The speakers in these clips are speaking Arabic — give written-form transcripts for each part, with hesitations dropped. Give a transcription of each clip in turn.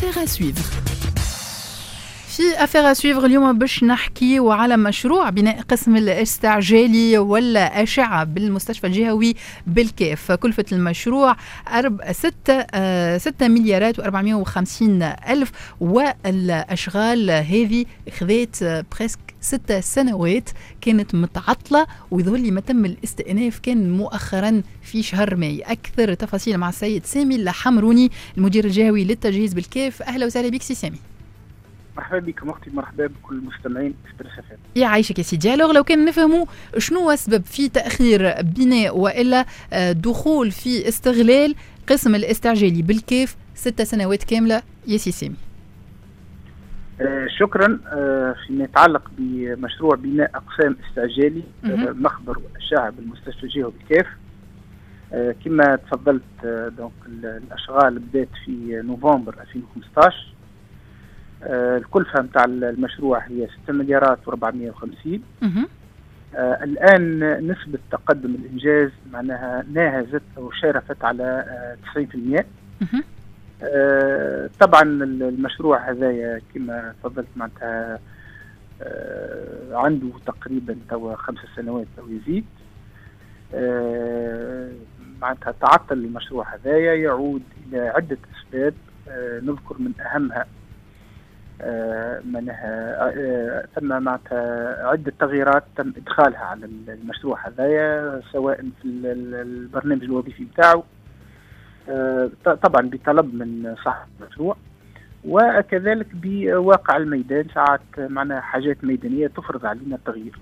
Affaire à suivre. في أفير سويفغ اليوم باش نحكي وعلى مشروع بناء قسم الاستعجالي ولا أشعة بالمستشفى الجهوي بالكيف. كلفة المشروع 6 مليارات و450 ألف، والأشغال هذه خذت بريسك 6 سنوات، كانت متعطلة ويظهر لي ما تم الاستئناف كان مؤخرا في شهر ماي. أكثر تفاصيل مع السيد سامي الحمروني المدير الجهوي للتجهيز بالكيف. أهلا وسهلا بك سي سامي. مرحبا بكم اختي، مرحبا بكل المستمعين إكسبريس FM. يعيشك يا سيدي. لو كان نفهموا شنو هو السبب في تأخير بناء وإلا دخول في استغلال قسم الاستعجالي بالكيف 6 سنوات كاملة يا سي سامي؟ شكرا. فيما يتعلق بمشروع بناء أقسام استعجالي مخبر والأشعة بالمستشفى الجهوي بالكيف، كما تفضلت دونك الأشغال بدأت في نوفمبر 2015. الكلفة متاع المشروع هي 6 مليارات و450. الآن نسبة تقدم الإنجاز معناها ناهزت أو شارفت على 90%. طبعا المشروع هذا كما تفضلت معناتها عنده تقريبا توا 5 سنوات أو يزيد. معناتها تعطل المشروع هذا يعود إلى عدة أسباب، نذكر من أهمها منها ثم معناتها عدة تغييرات تم إدخالها على المشروع هذايا، سواء في البرنامج الوظيفي بتاعه طبعا بطلب من صاحب المشروع، وكذلك بواقع الميدان ساعات معناها حاجات ميدانية تفرض علينا التغيير.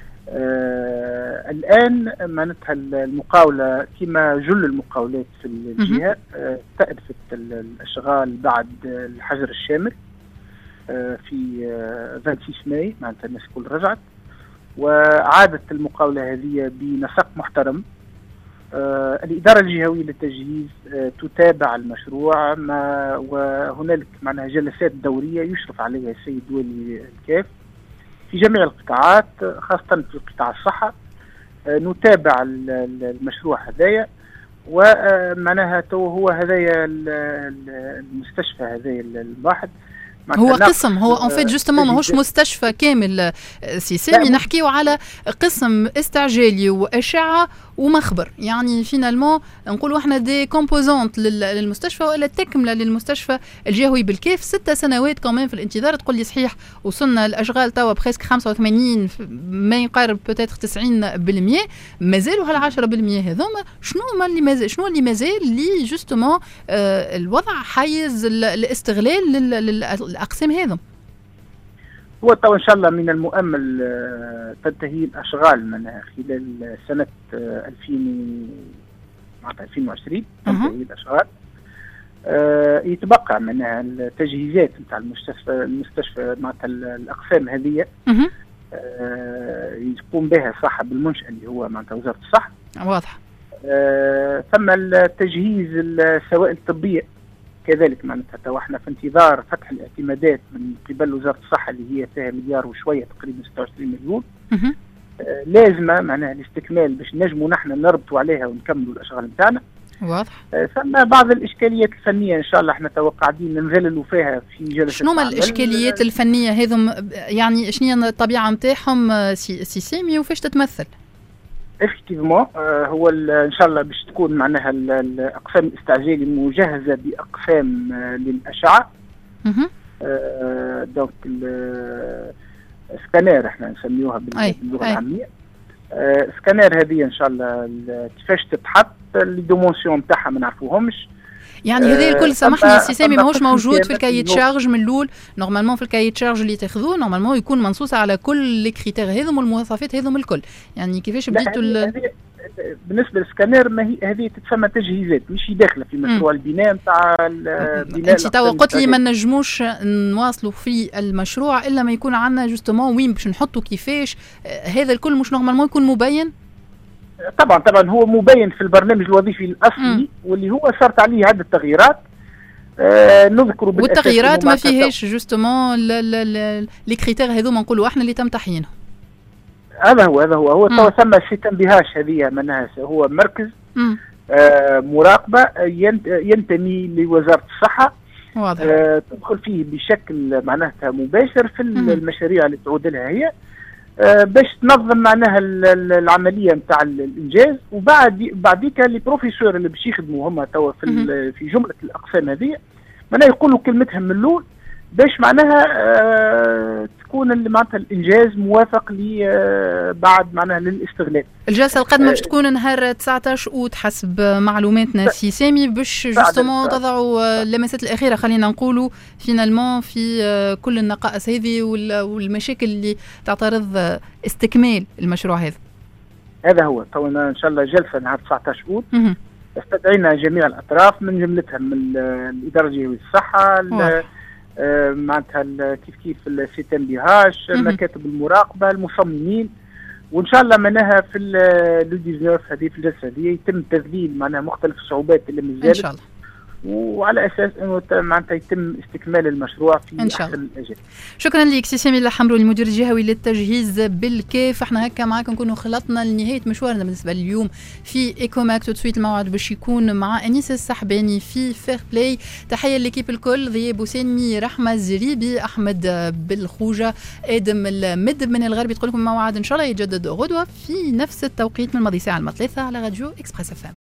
الآن معناتها المقاولة كما جل المقاولات في الجهة استأنفت الأشغال بعد الحجر الشامل في 26 ماي، معناتها الناس كل رجعت وعادت المقاولة هذه بنسق محترم. الإدارة الجهوية للتجهيز تتابع المشروع وهنالك معناها جلسات دورية يشرف عليها السيد والي الكيف في جميع القطاعات، خاصة في قطاع الصحة. نتابع المشروع هذايا، ومعناها هو هذايا المستشفى هذايا الواحد هو قسم، هو ان فيت جوستومون ماهوش مستشفى كامل سي سامي، نحكيو على قسم استعجالي واشعه ومخبر، يعني فينالمون نقولوا احنا دي كومبوزونت للمستشفى ولا تكمله للمستشفى الجهوي بالكيف. 6 سنوات كمان في الانتظار. تقول لي صحيح وصلنا الاشغال توا بريسك 85 ما يقارب بوتيتر 90%، مازالوا هال 10% هذوما شنو اللي مازال اللي جوستومون الوضع حيز الاستغلال للاقسام هذم؟ هو طبعا ان شاء الله من المؤمل تنتهي الاشغال منها خلال سنه 2020 تنتهي الاشغال. يتبقى منها التجهيزات نتاع المستشفى معناتها الاقسام هذه يقوم بها صاحب المنشأة اللي هو معناتها وزارة الصحة. واضح. ثم التجهيز السوائل الطبية كذلك، معناتها تو احنا في انتظار فتح الاعتمادات من قبل وزارة الصحة اللي هي فيها مليار وشوية تقريبا 26 مليون. لازمة معناها الاستكمال باش نجموا نحن نربطوا عليها ونكملوا الاشغال نتاعنا. واضح. ثم بعض الاشكاليات الفنية ان شاء الله احنا تو قاعدين ننزلوا فيها في جلسة. شنو ما الاشكاليات الفنية هذم؟ يعني شنو الطبيعة نتاعهم سي سامي وفاش تتمثل؟ افكتيفمون هو ان شاء الله باش تكون معناها الاقسام الاستعجالي مجهزه باقسام للاشعه. دونك السكانير احنا نسميوها باللغه العاميه. سكانير هذه ان شاء الله كيفاش تتحط الديمونسيون نتاعها ما نعرفوهمش، يعني هذا الكل سامحني سي سامي ماهوش موجود في الكاي تشارج من الاول. نورمالمون في الكاي تشارج اللي تاخذوه نورمالمون يكون منصوص على كل لي كريتير هذم والمواصفات هذم الكل، يعني كيفاش بديتوا بالنسبه للسكانير ما هي هذه تتسمى تجهيزات مش داخله في مشروع البناء نتاع البناء. انت توا قلت لي ما نجموش نواصلوا في المشروع الا ما يكون عندنا جوستومون وين باش نحطوا كيفاش. هذا الكل مش نورمالمون يكون مبين؟ طبعا هو مبين في البرنامج الوظيفي الاصلي واللي هو صارت عليه عده تغييرات. نذكر والتغييرات ما فيهاش جوستومون لي كريتير هذوما نقولوا احنا اللي تم تعيينهم. هذا هو تو ثم السيتم بهاش هذه منها هو مركز مراقبه ينتمي لوزاره الصحه، واضح. تدخل فيه بشكل معناتها مباشر في المشاريع اللي تعود لها هي، باش تنظم معناها العمليه نتاع الانجاز. وبعديك لي بروفيسور اللي باش يخدموا هما توا في جمله الاقسام هذه معناها يقولوا كلمتهم من الاول باش معناها تكون معناتها الانجاز موافق بعد معناها للاستغلال. الجلسه القادمه باش تكون نهار 19 اوت حسب معلوماتنا سي سامي، باش جوستومون تضعوا اللمسات الاخيره خلينا نقولوا فينالمون في كل النقائص هذه والمشاكل اللي تعترض استكمال المشروع هذا. هذا هو تو ان شاء الله جلسه نهار 19 اوت استدعينا جميع الاطراف من جملتهم الاداره الجهويه للصحه، معناتها كيف السيتم بيهاش، مكاتب المراقبه، المصممين، وان شاء الله معناها في لو 19 هذه في الجلسه هذه يتم تذليل معناها مختلف الصعوبات اللي مازالت ان شاء الله، وعلى اساس انه معناتها يتم استكمال المشروع في ان شاء الله. الاجل. شكرا لك سي سامي الحمرو المدير الجهوي للتجهيز بالكيف. احنا هكا معاك نكونوا خلطنا لنهايه مشوارنا بالنسبه لليوم في ايكوماك. تسويت الموعد باش يكون مع انيس السحباني في فير بلاي. تحيه للكيب الكل، ضياء بوسيني، رحمه الزريبي، احمد بالخوجه، ادم المدب من الغربي. تقول لكم موعد ان شاء الله يتجدد غدوه في نفس التوقيت من ماضي ساعه ل3 على راديو اكسبريس FM.